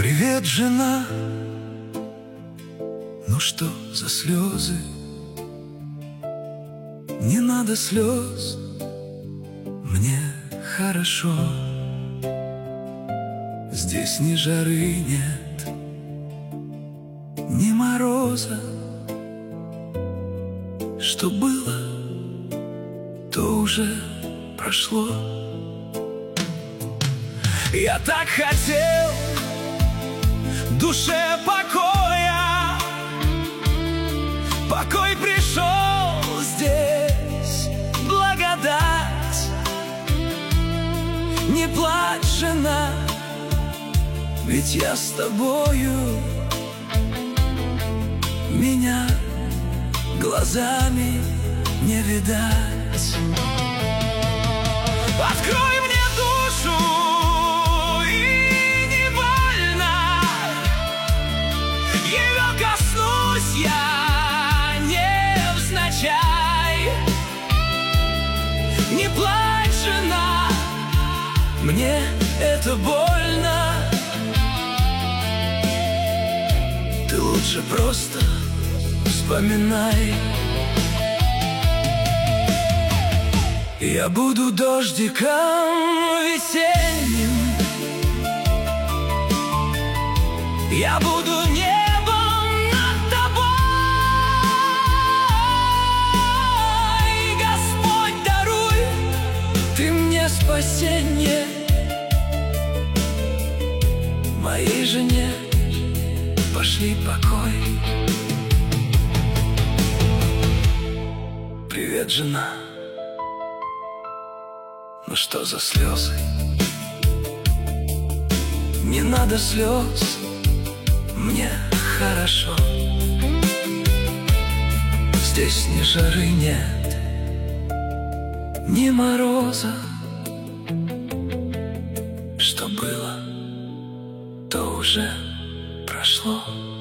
Привет, жена. Ну что за слезы? Не надо слез, мне хорошо. Здесь ни жары нет, ни мороза. Что было, то уже прошло. Я так хотел душе покоя. Покой пришел здесь, благодать. Не плачь, жена, ведь я с тобою. Меня глазами не видать. Открой мне душу, и невольно ее коснусь я невзначай. Не плачь, жена, мне это больно. Ты лучше просто вспоминай. Я буду дождиком весенним, я буду небом над тобой. Господь, даруй ты мне спасенье. Моей жене пошли покой. Привет, жена. Ну что за слезы? Не надо слез, мне хорошо. Здесь ни жары нет, ни мороза. Что было, то уже прошло.